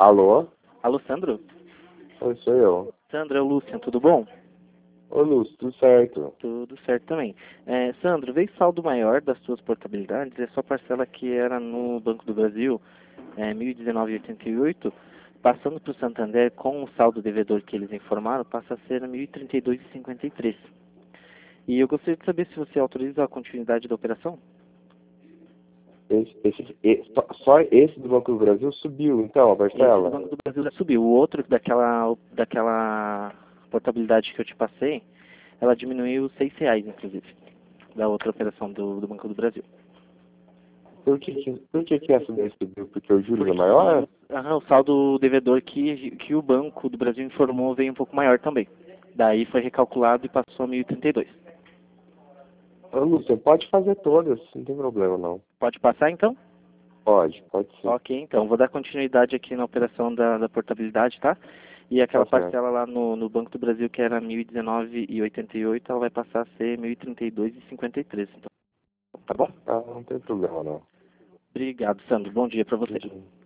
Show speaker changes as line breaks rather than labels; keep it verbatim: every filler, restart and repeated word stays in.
Alô?
Alô, Sandro?
Oi, sou eu.
Sandro, é o Lúcio, tudo bom?
Ô, Lúcio, tudo certo?
Tudo certo também. É, Sandro, veio saldo maior das suas portabilidades, é só parcela que era no Banco do Brasil, é, mil e dezenove vírgula oitenta e oito, passando para o Santander com o saldo devedor que eles informaram, passa a ser mil e trinta e dois vírgula cinquenta e três. E eu gostaria de saber se você autoriza a continuidade da operação?
Esse, esse, esse- só, só esse do Banco do Brasil subiu, então, a
Esse do
parcela?
Banco do Brasil já subiu. O outro daquela, daquela portabilidade que eu te passei, ela diminuiu seis reais, inclusive, da outra operação do, do Banco do Brasil.
Por que, que- por que, que essa daí subiu? Porque o juros é
Porque
maior?
aham, o saldo devedor que, que o Banco do Brasil informou veio um pouco maior também. Daí foi recalculado e passou a mil e trinta e dois.
Ô, Lúcio, pode fazer todas, não tem problema não.
Pode passar então?
Pode, pode sim.
Ok, então. Vou dar continuidade aqui na operação da, da portabilidade, tá? E aquela
Tá certo.
parcela lá no, no Banco do Brasil, que era mil e dezenove vírgula oitenta e oito, ela vai passar a ser mil e trinta e dois vírgula cinquenta e três. Então, tá bom?
Ah, não tem problema não.
Obrigado, Sandro. Bom dia para você.